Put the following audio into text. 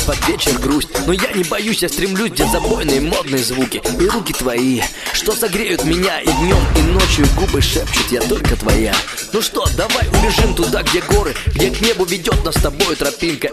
под вечер грусть. Но я не боюсь, я стремлюсь, где забойные модные звуки. И руки твои, что согреют меня и днем, и ночью губы шепчут: я только твоя. Ну что, давай убежим туда, где горы, где к небу ведет нас с тобой тропинка.